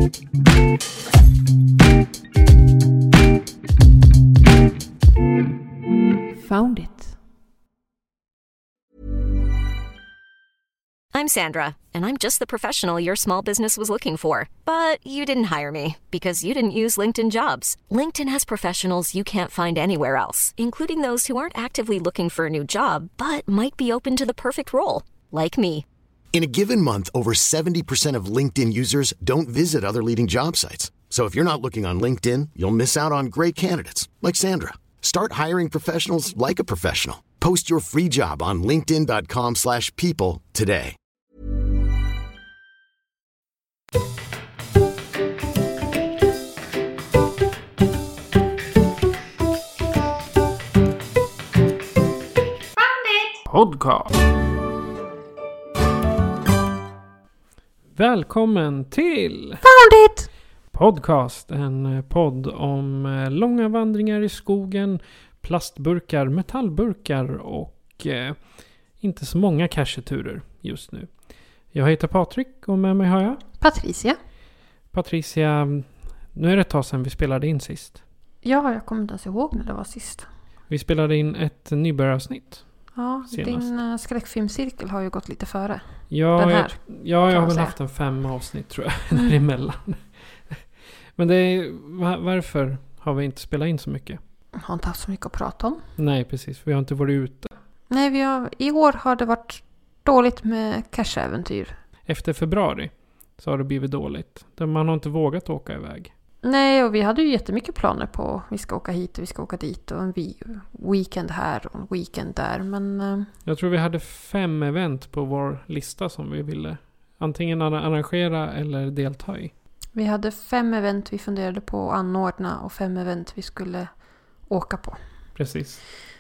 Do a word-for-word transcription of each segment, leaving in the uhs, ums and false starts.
Found it. I'm Sandra, and I'm just the professional your small business was looking for. But you didn't hire me because you didn't use LinkedIn Jobs. LinkedIn has professionals you can't find anywhere else, including those who aren't actively looking for a new job, but might be open to the perfect role, like me. In a given month, over seventy percent of LinkedIn users don't visit other leading job sites. So if you're not looking on LinkedIn, you'll miss out on great candidates like Sandra. Start hiring professionals like a professional. Post your free job on linkedin dot com slash people today. Podcast. Välkommen till Found it! Podcast, en podd om långa vandringar i skogen, plastburkar, metallburkar och eh, inte så många cacheturer just nu. Jag heter Patrik och med mig har jag Patricia. Patricia, nu är det ett tag sedan vi spelade in sist. Ja, jag kommer inte ens ihåg när det var sist. Vi spelade in ett nybörjaravsnitt. Ja, senast. Din uh, skräckfilmcirkel har ju gått lite före. Ja, den här, jag, ja, jag har väl säga. haft en fem avsnitt tror jag mm. däremellan. Men det är, varför har vi inte spelat in så mycket? Jag har inte haft så mycket att prata om. Nej, precis. Vi har inte varit ute. Nej, vi har, i år har det varit dåligt med cache-äventyr. Efter februari så har det blivit dåligt. Där man har inte vågat åka iväg. Nej, och vi hade ju jättemycket planer på vi ska åka hit och vi ska åka dit och en vi, weekend här och en weekend där. Men uh... jag tror vi hade fem event på vår lista som vi ville antingen arrangera eller delta i. Vi hade fem event vi funderade på att anordna och fem event vi skulle åka på. Precis.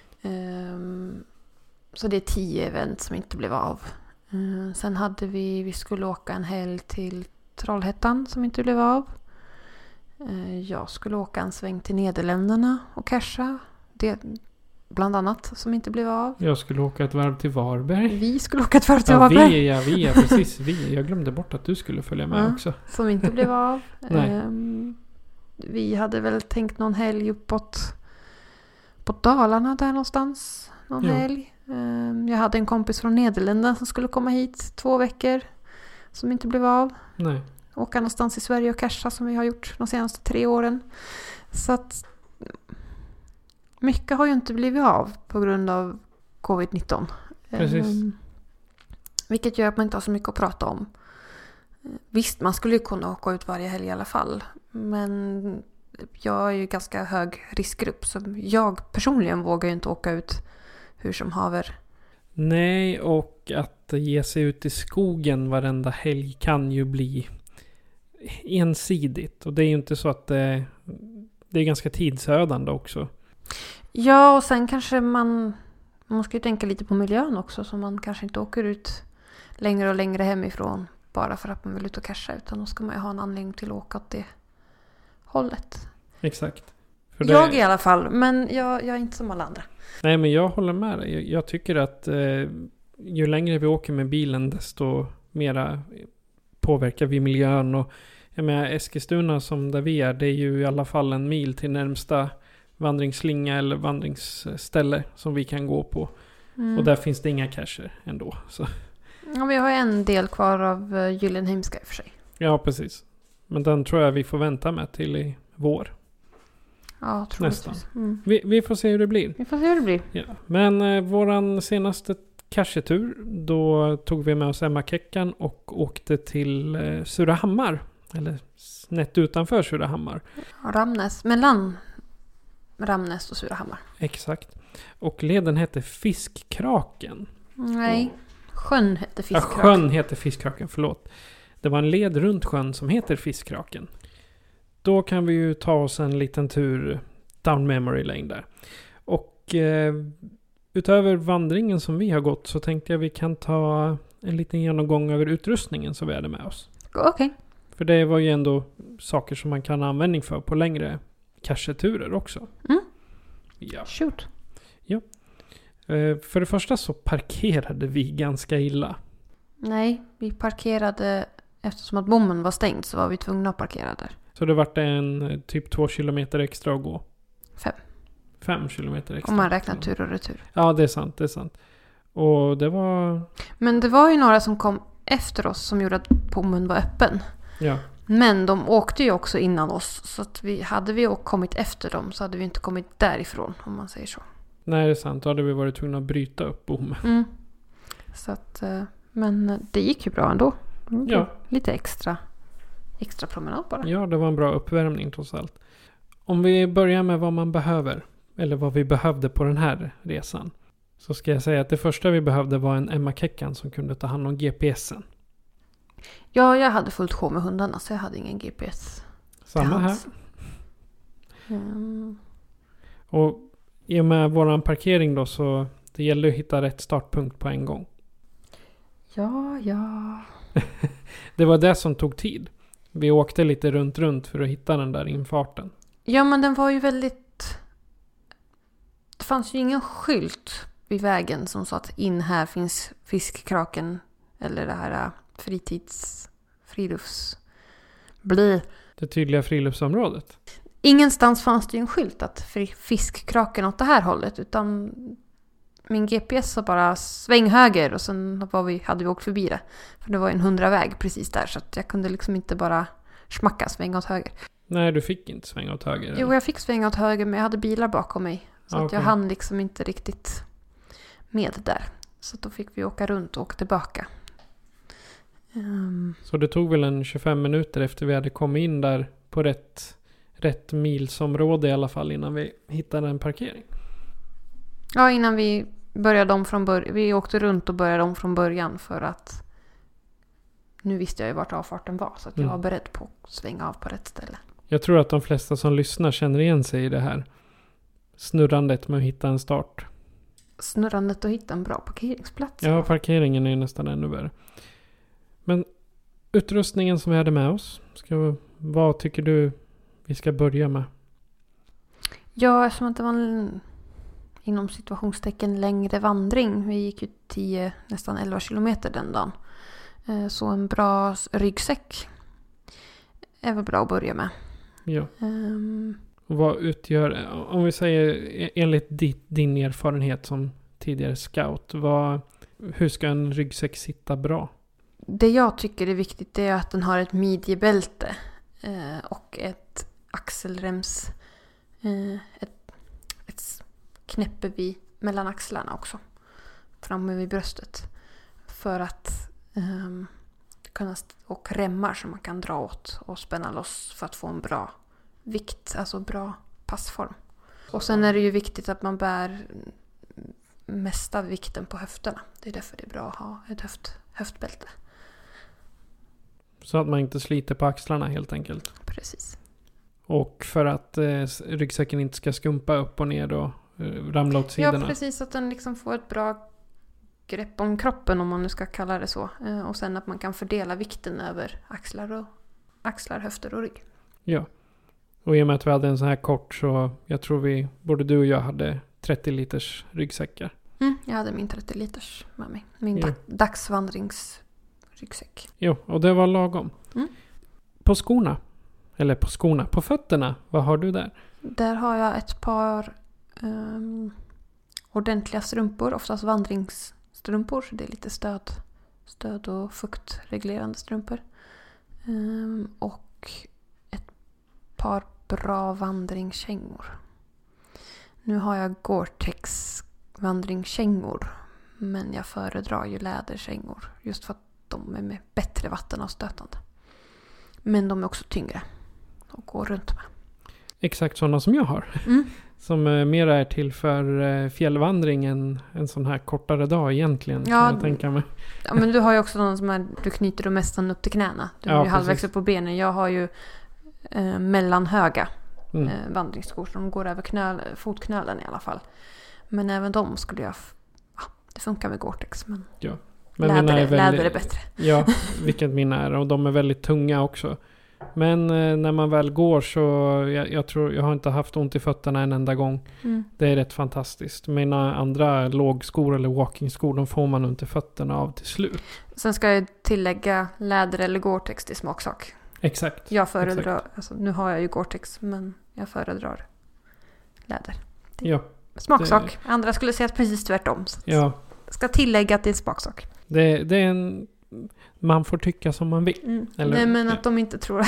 Um, så det är tio event som inte blev av. Um, sen hade vi, vi skulle åka en helg till Trollhättan som inte blev av. Uh, jag skulle åka en sväng till Nederländerna och casha. Det bland annat som inte blev av. Jag skulle åka ett varv till Varberg. Vi skulle åka ett varv till ja, Varberg. Vi, ja, vi, ja, precis. Vi. Jag glömde bort att du skulle följa med ja, också. Som inte blev av. Nej. Um, vi hade väl tänkt någon helg uppåt på Dalarna där någonstans. Någon jo. helg. Um, jag hade en kompis från Nederländerna som skulle komma hit två veckor. Som inte blev av. Nej. Åka någonstans i Sverige och casha som vi har gjort de senaste tre åren. Så att mycket har ju inte blivit av på grund av covid nitton. Precis. Um, vilket gör att man inte har så mycket att prata om. Visst, man skulle ju kunna åka ut varje helg i alla fall. Men jag är ju ganska hög riskgrupp. Så jag personligen vågar ju inte åka ut hur som haver. Nej, och att ge sig ut i skogen varenda helg kan ju bli ensidigt. Och det är ju inte så att det, det är ganska tidsödande också. Ja, och sen kanske man... Man ska ju tänka lite på miljön också. Så man kanske inte åker ut längre och längre hemifrån. Bara för att man vill ut och casha. Utan då ska man ju ha en anledning till att åka åt det hållet. Exakt. För det... Jag i alla fall. Men jag, jag är inte som alla andra. Nej, men jag håller med dig. Jag, jag tycker att eh, ju längre vi åker med bilen desto mera påverkar vi miljön. Och jag menar, Eskilstuna som där vi är, det är ju i alla fall en mil till närmsta vandringsslinga eller vandringsställe som vi kan gå på. Mm. Och där finns det inga cacher ändå. Så. Ja, vi har en del kvar av uh, Gyllenheimska i och för sig. Ja, precis. Men den tror jag vi får vänta med till i vår. Ja, tror nästan. Mm. Vi, vi får se hur det blir. Vi får se hur det blir. Ja. Men eh, våran senaste cachetur, då tog vi med oss Emma Keckan och åkte till eh, Surahammar. Eller snett utanför Surahammar. Ramnäs, mellan Ramnäs och Surahammar. Exakt. Och leden hette Fiskkraken. Nej, och, sjön hette Fiskkraken. Ja, sjön heter Fiskkraken, förlåt. Det var en led runt sjön som heter Fiskkraken. Då kan vi ju ta oss en liten tur down memory lane där. Och eh, utöver vandringen som vi har gått så tänkte jag vi kan ta en liten genomgång över utrustningen som vi hade med oss. Okej. Okay. För det var ju ändå saker som man kan ha användning för på längre cacheturer också. Mm. Ja. Shoot. Ja. Eh, för det första så parkerade vi ganska illa. Nej, vi parkerade eftersom att bommen var stängd så var vi tvungna att parkera där. Så det vart en typ två kilometer extra att gå? Fem. Fem kilometer extra? Om man räknar tur och retur. Ja, det är sant, det är sant. Och det var... Men det var ju några som kom efter oss som gjorde att bommen var öppen. Ja. Men de åkte ju också innan oss. Så att vi, hade vi kommit efter dem så hade vi inte kommit därifrån, om man säger så. Nej, det är sant. Då hade vi varit tvungna att bryta upp bommen. Mm. Så att, men det gick ju bra ändå. Ja. Lite extra, extra promenad bara. Ja, det var en bra uppvärmning trots allt. Om vi börjar med vad man behöver. Eller vad vi behövde på den här resan. Så ska jag säga att det första vi behövde var en Emma Kekkan som kunde ta hand om G P S'en. Ja, jag hade fullt sjå med hundarna så jag hade ingen G P S. Samma här. Mm. Och i och med våran parkering då så det gällde att hitta rätt startpunkt på en gång. Ja, ja. Det var det som tog tid. Vi åkte lite runt runt för att hitta den där infarten. Ja, men den var ju väldigt... Det fanns ju ingen skylt vid vägen som sa att in här finns fiskkraken eller det här fritids... frilufts... bli. Det tydliga friluftsområdet. Ingenstans fanns det ju en skylt att fiskkraken åt det här hållet utan min G P S sa bara sväng höger och sen var vi, hade vi åkt förbi det. För det var en hundraväg precis där så att jag kunde liksom inte bara smacka svänga åt höger. Nej, du fick inte svänga åt höger. Eller? Jo, jag fick svänga åt höger men jag hade bilar bakom mig. Så ah, att jag okay. hann liksom inte riktigt med där. Så då fick vi åka runt och åka tillbaka. Um. Så det tog väl en tjugofem minuter efter vi hade kommit in där på rätt, rätt milsområde i alla fall innan vi hittade en parkering. Ja, innan vi började om från början. Vi åkte runt och började om från början för att nu visste jag ju vart avfarten var så att jag mm. var beredd på att svänga av på rätt ställe. Jag tror att de flesta som lyssnar känner igen sig i det här snurrandet med att hitta en start. Snurrandet och hitta en bra parkeringsplats. Ja, parkeringen är nästan ännu värre. Men utrustningen som vi hade med oss, ska, vad tycker du vi ska börja med? Ja, eftersom att det var en inom situationstecken längre vandring. Vi gick ju tio, nästan elva kilometer den dagen. Så en bra ryggsäck är väl bra att börja med. Ja. Um, Och vad utgör, om vi säger enligt ditt, din erfarenhet som tidigare scout, vad, hur ska en ryggsäck sitta bra? Det jag tycker är viktigt är att den har ett midjebälte eh, och ett axelrems, eh, ett, ett knäppe vid, mellan axlarna också. Framme vid bröstet. För att eh, kunna, och remmar som man kan dra åt och spänna loss för att få en bra vikt, alltså bra passform. Och sen är det ju viktigt att man bär mesta vikten på höfterna. Det är därför det är bra att ha ett höft, höftbälte. Så att man inte sliter på axlarna helt enkelt. Precis. Och för att eh, ryggsäcken inte ska skumpa upp och ner och eh, ramla åt sidorna. Ja, precis. Att den liksom får ett bra grepp om kroppen, om man nu ska kalla det så. Eh, och sen att man kan fördela vikten över axlar, och, axlar, höfter och rygg. Ja. Och i och med att vi hade en sån här kort så jag tror vi, både du och jag hade trettio liters ryggsäckar. Mm, jag hade min trettio liters med mig. Min ja. dag- dagsvandringsryggsäck. Jo, och det var lagom. Mm. På skorna, eller på skorna, på fötterna, vad har du där? Där har jag ett par um, ordentliga strumpor, oftast vandringsstrumpor. Så det är lite stöd, stöd och fuktreglerande strumpor. Um, och ett par bra vandringskängor. Nu har jag Gore-Tex vandringskängor, men jag föredrar ju läderkängor just för att de är med bättre vattenavstötande. Men de är också tyngre att gå runt med. Exakt sådana som jag har. Mm. Som eh, mera är till för eh, fjällvandring än en sån här kortare dag egentligen. Ja, kan jag tänka mig. Ja, men du har ju också någon som är, du knyter dem nästan upp till knäna. Du Ja, är ju precis. halvvägs upp på benen. Jag har ju eh, mellanhöga Mm. eh, vandringsskor som går över knöl, fotknölen i alla fall. Men även de skulle jag... Ja, det funkar med Gore-Tex, men, Ja. Men läder, mina är är, väldigt, läder är bättre. Ja, vilket mina är. Och de är väldigt tunga också. Men eh, när man väl går så, jag, jag tror, jag har inte haft ont i fötterna en enda gång. Mm. Det är rätt fantastiskt. Mina andra lågskor eller walkingskor, de får man inte fötterna av till slut. Sen ska jag tillägga läder eller Gore-Tex till smaksak. Exakt. Jag föredrar, Exakt. alltså, nu har jag ju Gore-Tex, men jag föredrar läder. Det Ja. smaksak. Det... Andra skulle säga precis tvärtom. Så Ja. Jag ska tillägga att det är smaksak. Det, det är en... Man får tycka som man vill. Mm. Eller, Nej, men ja. att de inte tror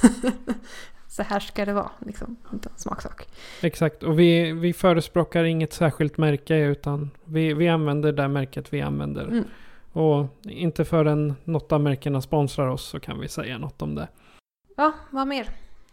så här ska det vara. Liksom. Inte smaksak. Exakt. Och vi, vi förespråkar inget särskilt märke, utan vi, vi använder det märket vi använder. Mm. Och inte förrän något av märkena sponsrar oss så kan vi säga något om det. Ja, vad mer?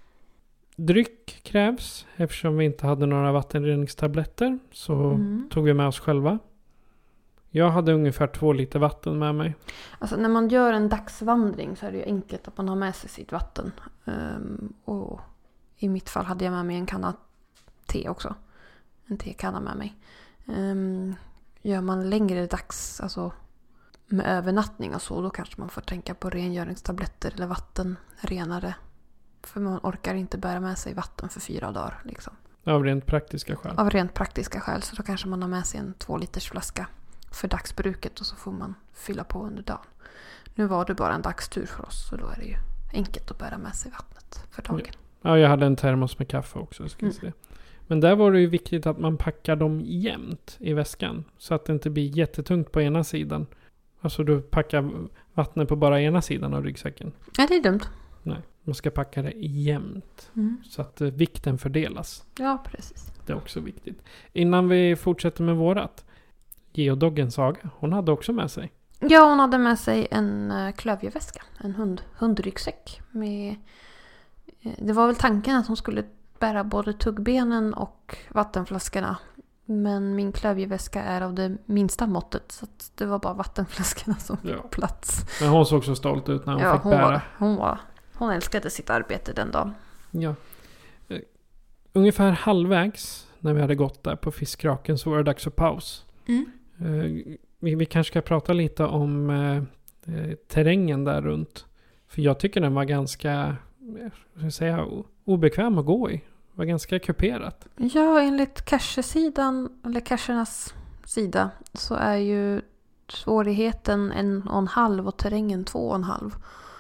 Dryck krävs. Eftersom vi inte hade några vattenreningstabletter så Mm. tog vi med oss själva. Jag hade ungefär två liter vatten med mig. Alltså när man gör en dagsvandring så är det ju enkelt att man har med sig sitt vatten. Um, och i mitt fall hade jag med mig en kanna te också. En tekanna med mig. Um, gör man längre dags, alltså med övernattning och så, då kanske man får tänka på rengöringstabletter eller vattenrenare. För man orkar inte bära med sig vatten för fyra dagar. Liksom. Av rent praktiska skäl. Av rent praktiska skäl, så då kanske man har med sig en två liters flaska för dagsbruket och så får man fylla på under dagen. Nu var det bara en dagstur för oss, så då är det ju enkelt att bära med sig vattnet för dagen. Ja, ja jag hade en termos med kaffe också. Ska Mm. se. Men där var det ju viktigt att man packar dem jämnt i väskan. Så att det inte blir jättetungt på ena sidan. Alltså du packar vattnet på bara ena sidan av ryggsäcken. Nej, det är dumt. Nej, man ska packa det jämnt. Mm. Så att eh, vikten fördelas. Ja, precis. Det är också viktigt. Innan vi fortsätter med vårat. Geodoggen Saga, hon hade också med sig. Ja, hon hade med sig en uh, klövjeväska. En hund, hundryggsäck. Med, eh, det var väl tanken att hon skulle bära både tuggbenen och vattenflaskorna. Men min klövjeväska är av det minsta måttet. Så att det var bara vattenflaskorna som fick Ja. plats. Men hon såg så stolt ut när hon Ja, fick hon bära. var, hon var Hon älskade sitt arbete den dagen. Ja. Uh, ungefär halvvägs när vi hade gått där på fiskraken så var det dags för paus. Mm. Uh, vi, vi kanske ska prata lite om uh, uh, terrängen där runt. För jag tycker den var ganska uh, ska jag säga, obekväm att gå i. Det var ganska kuperat. Ja, enligt cache-sidan, eller cachernas sida, så är ju svårigheten en och en halv och terrängen två och en halv.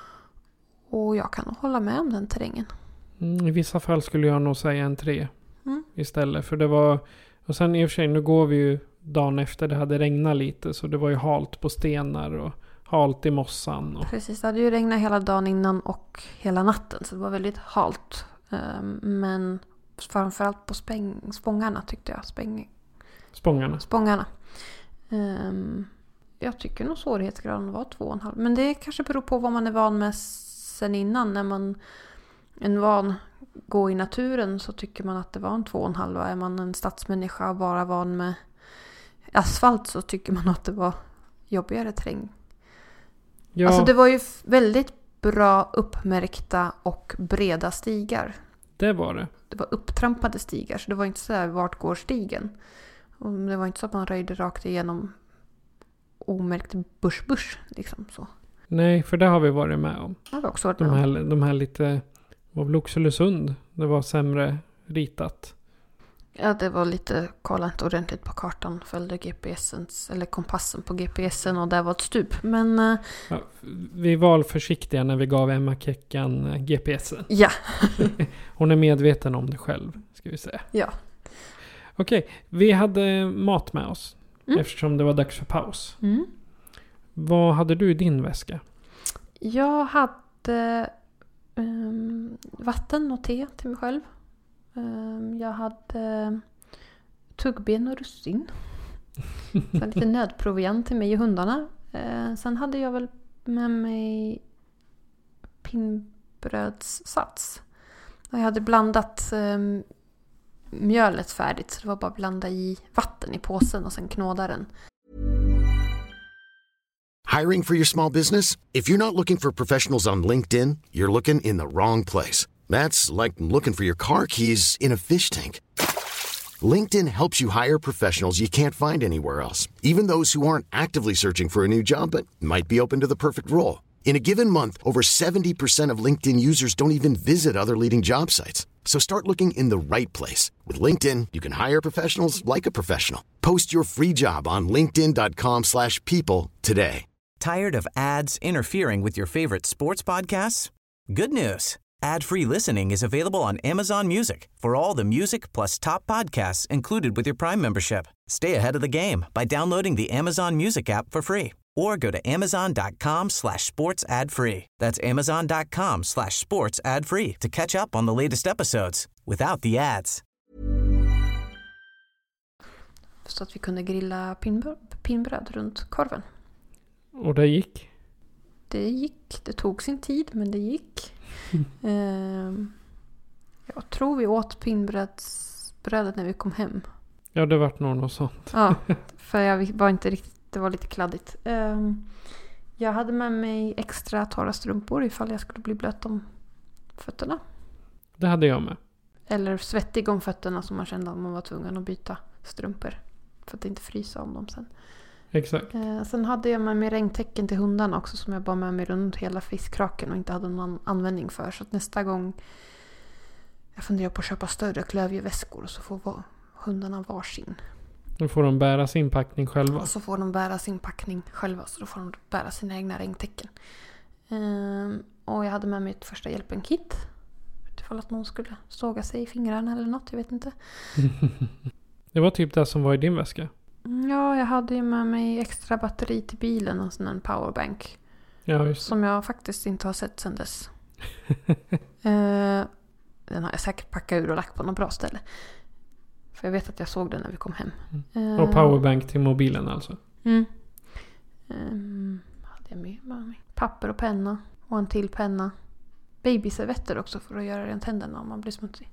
Och jag kan nog hålla med om den terrängen. Mm, I vissa fall skulle jag nog säga en tre Mm. istället. För det var, och sen i och för sig, nu går vi ju dagen efter det hade regnat lite. Så det var ju halt på stenar och halt i mossan. Och, Precis, det hade ju regnat hela dagen innan och hela natten. Så det var väldigt halt. Um, men framförallt på späng, spångarna tyckte jag. Späng, spångarna. spångarna. Um, jag tycker nog svårighetsgraden var två och en halv. Men det kanske beror på vad man är van med sen innan. När man är van gå i naturen så tycker man att det var en två och en halv. Är man en stadsmänniska och bara van med asfalt så tycker man att det var jobbigare terräng. Ja, Alltså det var ju väldigt bra uppmärkta och breda stigar. det var det. Det var upptrampade stigar, så det var inte så här vart går stigen. Och det var inte så att man röjde rakt igenom omärkt bush bush liksom så. Nej, för det har vi varit med om. Det var också varit De med om. här, de här lite, var väl Oxelösund, det var sämre ritat. Ja, det var lite, kolla inte ordentligt på kartan, följde G P S:ens, eller kompassen på G P S:en och där var ett stup. Men eh, Ja, vi var försiktiga när vi gav Emma Keckan eh, G P S:en. ja, Hon är medveten om det själv, ska vi säga. ja. Okej, vi hade mat med oss. Mm. Eftersom det var dags för paus. Mm. Vad hade du i din väska? Jag hade um, vatten och te till mig själv. Um, jag hade tuggben och russin. Så lite nödproviant till mig och hundarna. Uh, sen hade jag väl med mig pinnbrödssats. Och jag hade blandat um, mjölet färdigt. Så det var bara att blanda i vatten i påsen och sen knåda den. Hiring for your small business? If you're not looking for professionals on LinkedIn, you're looking in the wrong place. That's like looking for your car keys in a fish tank. LinkedIn helps you hire professionals you can't find anywhere else, even those who aren't actively searching for a new job but might be open to the perfect role. In a given month, over seventy percent of LinkedIn users don't even visit other leading job sites. So start looking in the right place. With LinkedIn, you can hire professionals like a professional. Post your free job on linkedin dot com slash people today. Tired of ads interfering with your favorite sports podcasts? Good news. Ad-free listening is available on Amazon Music for all the music plus top podcasts included with your Prime membership. Stay ahead of the game by downloading the Amazon Music app for free or go to amazon dot com slash sports ad free. That's amazon dot com slash sports ad free to catch up on the latest episodes without the ads. Så att vi kunde grilla pinbröd, pinbröd runt korven. Och det gick? Det gick. Det tog sin tid, men det gick. Mm. Jag tror vi åt pinbrödet när vi kom hem. Ja, det vart nog något sånt. Ja, för jag var inte riktigt, det var lite kladdigt. Jag hade med mig extra torra strumpor ifall jag skulle bli blöt om fötterna. Det hade jag med. Eller svettig om fötterna, som man kände om man var tvungen att byta strumpor. För att inte frysa om dem sen. Exakt. Eh, sen hade jag med mig regntäcken till hundarna också, som jag bara med mig runt hela fiskkraken och inte hade någon användning för. Så att nästa gång jag funderar på att köpa större klövjeväskor och så får va- hundarna varsin. Då får de bära sin packning själva. Och så får de bära sin packning själva, så då får de bära sina egna regntäcken. Eh, och jag hade med mig ett första hjälpen-kit. Utifall att någon skulle såga sig i fingrarna eller något, jag vet inte. Det var typ det som var i din väska. Ja, jag hade ju med mig extra batteri till bilen och sån en powerbank. Ja, just. Som jag faktiskt inte har sett sedan dess. uh, den har jag säkert packat ur och lagt på något bra ställe. För jag vet att jag såg den när vi kom hem. Mm. Och powerbank till mobilen alltså? Mm. Um, hade jag med mig. Papper och penna. Och en till penna. Babyservetter också för att göra rent händerna om man blir smutsig.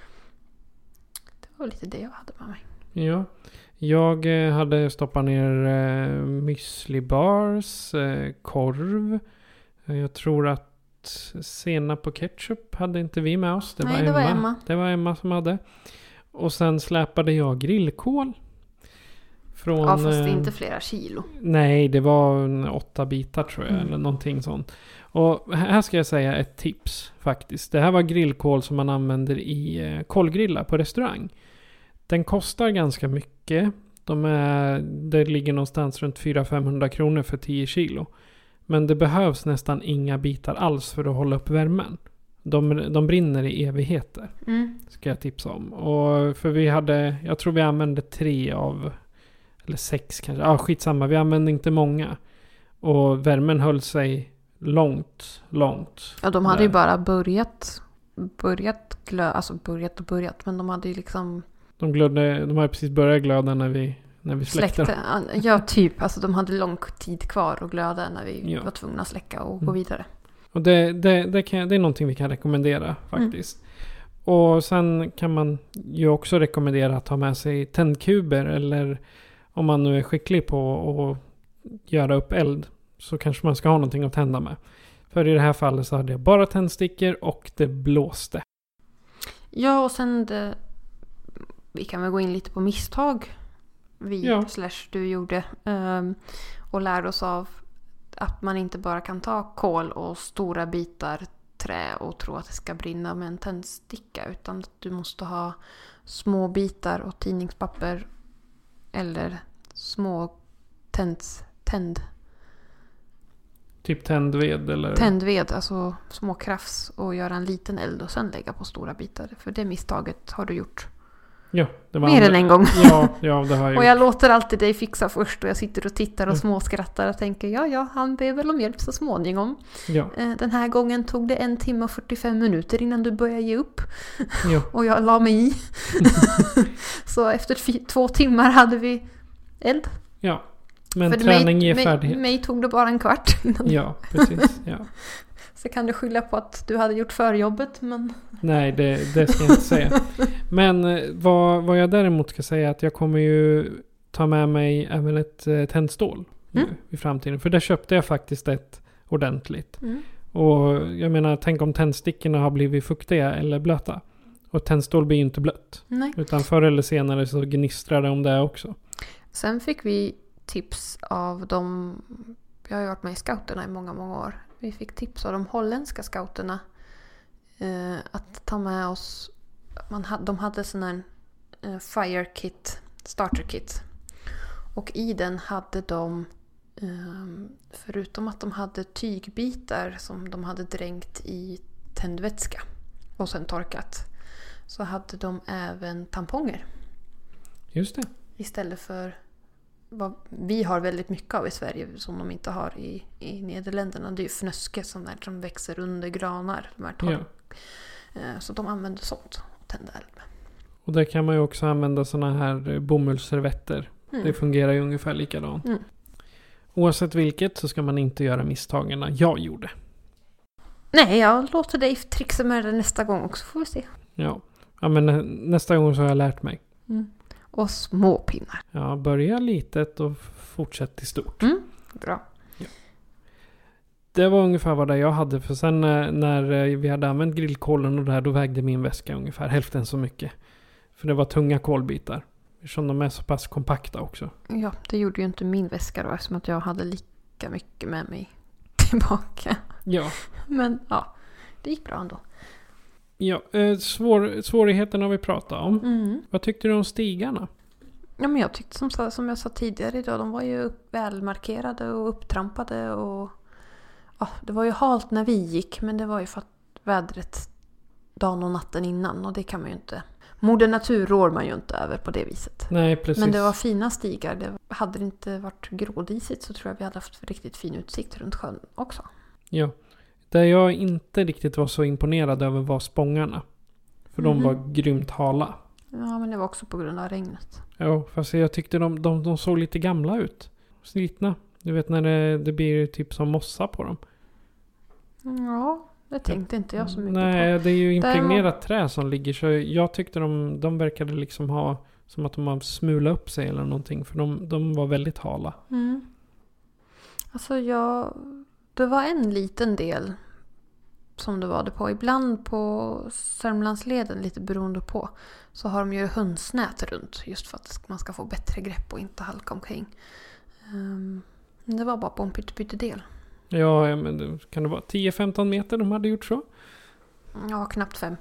Det var lite det jag hade med mig. Ja, jag hade stoppat ner eh, müsli bars, eh, korv. Jag tror att senap och ketchup hade inte vi med oss. Det Nej, var det Emma. var Emma. Det var Emma som hade. Och sen släpade jag grillkål. Från, ja, fast det är inte flera kilo. Nej, det var en åtta bitar tror jag. Mm. Eller någonting sånt. Och här ska jag säga ett tips faktiskt. Det här var grillkål som man använder i eh, kolgrillar på restaurang. Den kostar ganska mycket. De är, det ligger någonstans runt fyra till femhundra kronor för tio kilo. Men det behövs nästan inga bitar alls för att hålla upp värmen. De, de brinner i evigheter. Mm. Ska jag tipsa om. Och för vi hade, jag tror vi använde tre av, eller sex kanske. Ja, ah, skitsamma. Vi använde inte många. Och värmen höll sig långt, långt. Ja, de hade där. Ju bara börjat, börjat glöda, alltså börjat och börjat. Men de hade ju liksom... De glödde, de hade precis börjat glöda när vi, när vi släckte. släckte. Ja, typ. Alltså de hade lång tid kvar att glöda när vi ja. var tvungna att släcka och mm. gå vidare. Och det, det, det, kan, det är någonting vi kan rekommendera faktiskt. Mm. Och sen kan man ju också rekommendera att ha med sig tändkuber. Eller om man nu är skicklig på att göra upp eld, så kanske man ska ha någonting att tända med. För i det här fallet så hade jag bara tändstickor och det blåste. Ja, och sen det, vi kan väl gå in lite på misstag vi ja. slash du gjorde. Um, och lära oss av att man inte bara kan ta kol och stora bitar trä och tro att det ska brinna med en tändsticka. Utan att du måste ha små bitar och tidningspapper eller små tänds, tänd. Typ tändved eller? Tändved, alltså små krafs och göra en liten eld och sen lägga på stora bitar. För det misstaget har du gjort. Ja, det var mer andra... än en gång. Ja, ja, det har jag gjort. Och jag låter alltid dig fixa först och jag sitter och tittar och mm. småskrattar och tänker ja, ja, han ber väl om hjälp så småningom. Ja. Den här gången tog det en timme och fyrtiofem minuter innan du började ge upp. Ja. Och jag la mig i. Så efter f- två timmar hade vi eld. Ja, men för träning ger färdighet. Mig, mig tog det bara en kvart innan. Ja, precis. Ja. Så kan du skylla på att du hade gjort förjobbet, men... Nej, det, det ska jag inte säga. Men vad, vad jag däremot ska säga är att jag kommer ju ta med mig även ett eh, tändstål mm. nu i framtiden. För där köpte jag faktiskt ett ordentligt. Mm. Och jag menar, tänk om tändstickorna har blivit fuktiga eller blöta. Och tändstål blir ju inte blött. Nej. Utan förr eller senare så gnistrar det om det också. Sen fick vi tips av de... Jag har ju varit med i scouterna i många, många år. Vi fick tips av de holländska scouterna eh, att ta med oss. Man hade, de hade sån här eh, fire kit, starter kit. Och i den hade de, eh, förutom att de hade tygbitar som de hade dränkt i tändvätska och sen torkat, så hade de även tamponger. Just det. Istället för vad vi har väldigt mycket av i Sverige som de inte har i, i Nederländerna. Det är ju fnöske som, där, som växer under granar. De här torr. Ja. Så de använder sånt och tända eld med. Och där kan man ju också använda såna här bomullsservetter. Mm. Det fungerar ju ungefär likadant. Mm. Oavsett vilket så ska man inte göra misstagen jag gjorde. Nej, jag låter dig trixa med det nästa gång också, får vi se. Ja, ja men nästa gång så har jag lärt mig. Mm. Och små pinnar. Ja, börja litet och fortsätt till stort. Mm, bra. Ja. Det var ungefär vad det jag hade. För sen när, när vi hade använt grillkolen och det här, då vägde min väska ungefär hälften så mycket. För det var tunga kolbitar. Eftersom de är så pass kompakta också. Ja, det gjorde ju inte min väska då. Eftersom att jag hade lika mycket med mig tillbaka. Ja. Men ja, det gick bra ändå. Ja, eh, svår, svårigheterna har vi pratat om. Mm. Vad tyckte du om stigarna? Ja, men jag tyckte som, som jag sa tidigare idag, de var ju välmarkerade och upptrampade. Och ja, det var ju halt när vi gick, men det var ju för att vädret dagen och natten innan. Och det kan man ju inte... Moder natur rår man ju inte över på det viset. Nej, precis. Men det var fina stigar. Det, hade det inte varit grådisigt så tror jag vi hade haft riktigt fin utsikt runt sjön också. Ja. Där jag inte riktigt var så imponerad över var spångarna. För mm. de var grymt hala. Ja, men det var också på grund av regnet. Ja, fast jag tyckte de, de, de såg lite gamla ut. Slitna. Du vet när det, det blir typ som mossa på dem. Ja, det tänkte inte jag så mycket Nej, på. Nej, det är ju impregnerat var... trä som ligger. Så jag tyckte de, de verkade liksom ha som att de har smulat upp sig eller någonting. För de, de var väldigt hala. Mm. Alltså jag... Det var en liten del som det var det på. Ibland på Sörmlandsleden, lite beroende på, så har de ju hönsnät runt. Just för att man ska få bättre grepp och inte halka omkring. Um, det var bara på en pyttedel. Ja, men kan det vara tio femton meter de hade gjort så? Ja, knappt fem.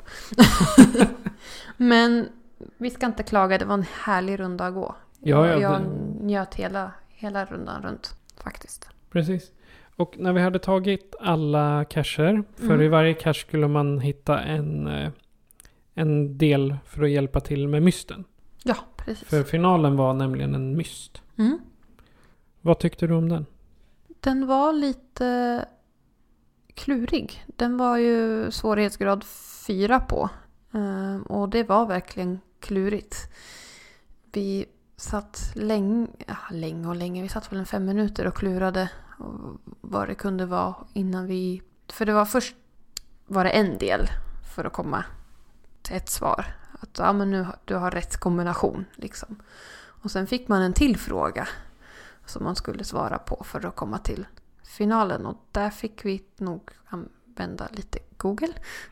Men vi ska inte klaga, det var en härlig runda att gå. Ja, ja, jag det... njöt hela, hela rundan runt, faktiskt. Precis. Och när vi hade tagit alla cacher, för mm. i varje cache skulle man hitta en, en del för att hjälpa till med mysten. Ja, precis. För finalen var nämligen en myst. Mm. Vad tyckte du om den? Den var lite klurig. Den var ju svårighetsgrad fyra på. Och det var verkligen klurigt. Vi satt länge, ja, länge och länge. Vi satt väl en fem minuter och klurade vad det kunde vara innan vi... För det var först var det en del för att komma till ett svar. Att ja, men nu du har rätt kombination liksom. Och sen fick man en till fråga som man skulle svara på för att komma till finalen. Och där fick vi nog använda lite Google.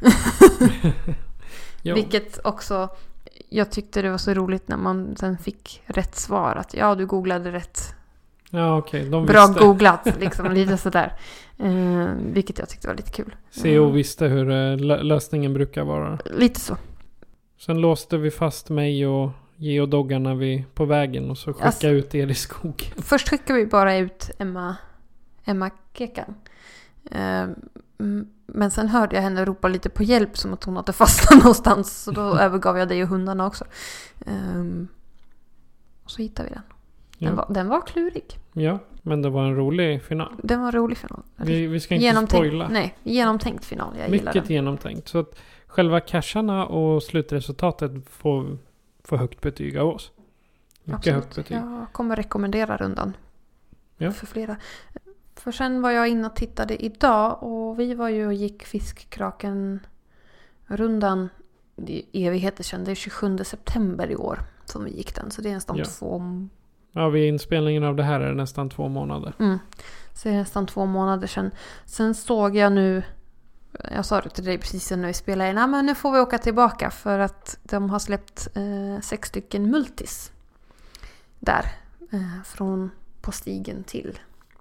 Vilket också, jag tyckte det var så roligt när man sen fick rätt svar. Att ja, du googlade rätt. Ja, okej. Okay. Bra googlat, liksom lite sådär. Eh, vilket jag tyckte var lite kul. C O visste hur eh, lösningen brukar vara. Lite så. Sen låste vi fast mig och geodoggarna vi på vägen och så skickade alltså, ut er i skog. Först skickade vi bara ut Emma, Emma Kekan. Eh, men sen hörde jag henne ropa lite på hjälp som att hon hade fastnat någonstans. Så då övergav jag dig och hundarna också. Eh, och så hittade vi den. Den, ja. var, den var klurig. Ja, men det var en rolig final. Den var en rolig final. Vi, vi ska inte spoila. Nej, genomtänkt final. Jag Mycket gillar den. Genomtänkt. Så att själva casharna och slutresultatet får, får högt betyg av oss. Mycket Absolut. högt betyg. Jag kommer rekommendera rundan. Ja. För flera. För sen var jag inne och tittade idag. Och vi var ju och gick Fiskkraken rundan. Det är evigheter sedan. Det är tjugosjunde september i år som vi gick den. Så det är nästan ja. två... Ja, vid inspelningen av det här är det nästan två månader. Mm. Så det är nästan två månader sedan. Sen såg jag nu, jag sa det till dig precis när vi spelade in, men nu får vi åka tillbaka för att de har släppt eh, sex stycken multis där. Eh, från på stigen till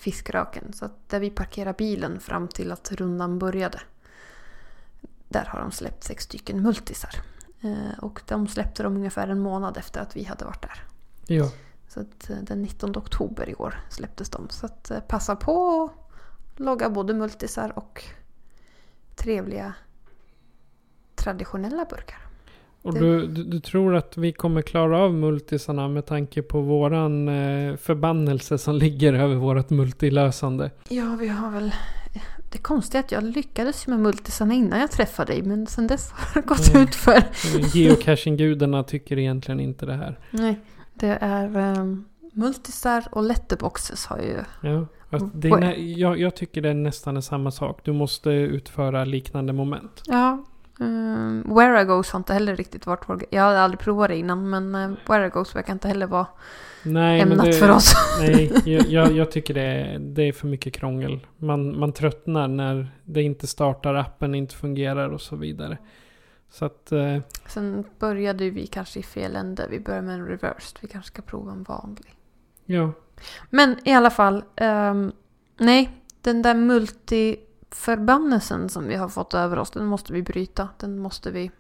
Fiskröken. Så att där vi parkerar bilen fram till att rundan började. Där har de släppt sex stycken multisar. Eh, och de släppte dem ungefär en månad efter att vi hade varit där. Ja. Så att eh, den nittonde oktober i år släpptes de. Så att eh, passa på att logga både multisar och trevliga traditionella burkar. Och du, du, du tror att vi kommer klara av multisarna med tanke på våran eh, förbannelse som ligger över vårat multilösande? Ja, vi har väl... Det är konstigt att jag lyckades med multisarna innan jag träffade dig. Men sen dess har det gått mm. ut för... Geocaching-gudarna tycker egentligen inte det här. Nej, det är... Um, multisar och letterboxes har ju... Ja, alltså det är nä- jag, jag tycker det är nästan samma sak. Du måste utföra liknande moment. Ja. Um, Where I Goes har inte heller riktigt varit vår... Jag hade aldrig provat det innan, men uh, Where I Goes verkar inte heller vara nej, ämnat men det, för oss. Nej, jag, jag, jag tycker det är, det är för mycket krångel. Man, man tröttnar när det inte startar, appen inte fungerar och så vidare. Så att... Uh, Sen började vi kanske i fel ände. Vi började med en reversed. Vi kanske ska prova en vanlig. Ja. Men i alla fall, um, nej, den där multiförbannelsen som vi har fått över oss, den måste vi bryta. Den måste vi...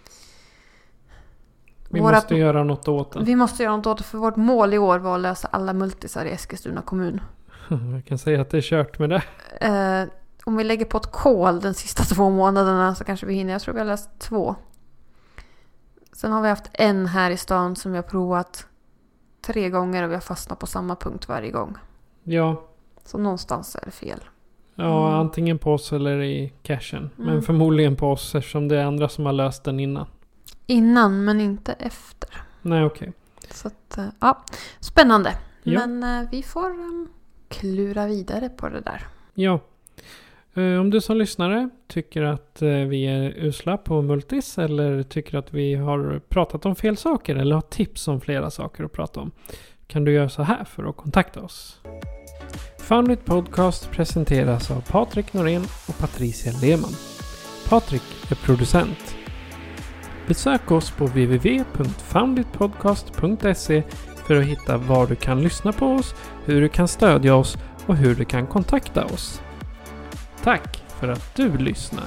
Vi Våra... måste göra något åt den. Vi måste göra något åt det, för vårt mål i år var att lösa alla multisar i Eskilstuna kommun. Jag kan säga att det är kört med det. Uh, om vi lägger på ett kol den sista två månaderna så kanske vi hinner. Jag tror vi har läst två. Sen har vi haft en här i stan som vi har provat tre gånger och vi har fastnat på samma punkt varje gång. Ja. Så någonstans är det fel. Ja, Mm. antingen på oss eller i cachen. Mm. Men förmodligen på oss eftersom det är andra som har löst den innan. Innan, men inte efter. Nej, okej. Okay. Så att, ja, spännande. Ja. Men vi får um, klura vidare på det där. Ja. Om du som lyssnare tycker att vi är usla på multis eller tycker att vi har pratat om fel saker eller har tips om flera saker att prata om, kan du göra så här för att kontakta oss. Foundit Podcast presenteras av Patrik Norén och Patricia Lehmann. Patrik är producent. Besök oss på w w w punkt founditpodcast punkt se för att hitta var du kan lyssna på oss, hur du kan stödja oss och hur du kan kontakta oss. Tack för att du lyssnar.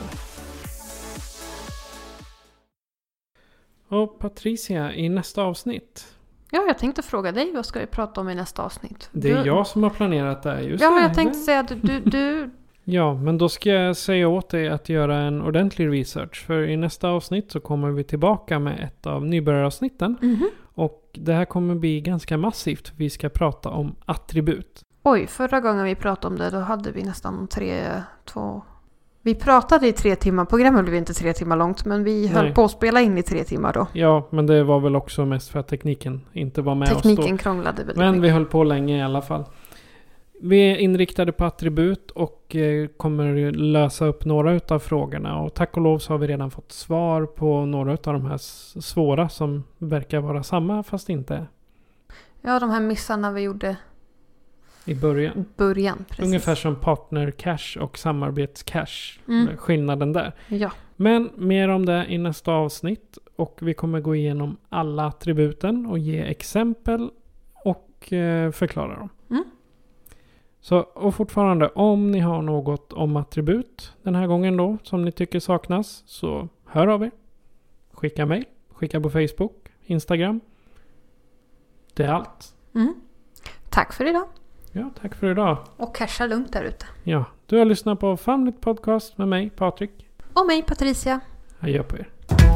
Och Patricia, i nästa avsnitt. Ja, jag tänkte fråga dig, vad ska vi prata om i nästa avsnitt? Det är du... jag som har planerat det här just. Ja, det. jag tänkte säga att du, du... Ja, men då ska jag säga åt dig att göra en ordentlig research. För i nästa avsnitt så kommer vi tillbaka med ett av nybörjaravsnitten. Mm-hmm. Och det här kommer bli ganska massivt. Vi ska prata om attribut. Oj, förra gången vi pratade om det, då hade vi nästan tre, två... Vi pratade i tre timmar. Programmet blev inte tre timmar långt, men vi höll Nej. på att spela in i tre timmar då. Ja, men det var väl också mest för att tekniken inte var med Tekniken oss då. krånglade väl. Men vi höll på länge i alla fall. Vi är inriktade på attribut och eh, kommer lösa upp några utav frågorna. Och tack och lov så har vi redan fått svar på några utav de här svåra som verkar vara samma fast inte. Ja, de här missarna vi gjorde i början. i början. Precis. Ungefär som partner cache och samarbetscache. Mm. Skillnaden där. Ja. Men mer om det i nästa avsnitt. Och vi kommer gå igenom alla attributen och ge exempel och eh, förklara dem. Mm. Så, och fortfarande, om ni har något om attribut den här gången då, som ni tycker saknas, så hör av er. Skicka mejl, skicka på Facebook, Instagram. Det är allt. Mm. Tack för idag. Ja, tack för idag. Och casha lugnt där ute. Ja, du har lyssnat på Foundit Podcast med mig, Patrik. Och mig, Patricia. Adjö på er.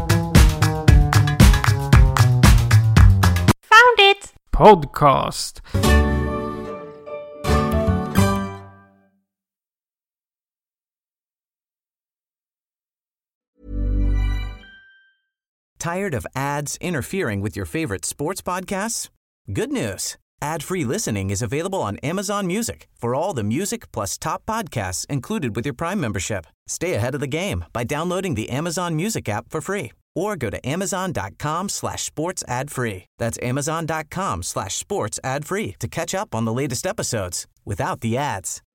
Found it! Podcast. Tired of ads interfering with your favorite sports podcasts? Good news. Ad-free listening is available on Amazon Music for all the music plus top podcasts included with your Prime membership. Stay ahead of the game by downloading the Amazon Music app for free or go to amazon.com slash sports ad free. That's amazon.com slash sports ad free to catch up on the latest episodes without the ads.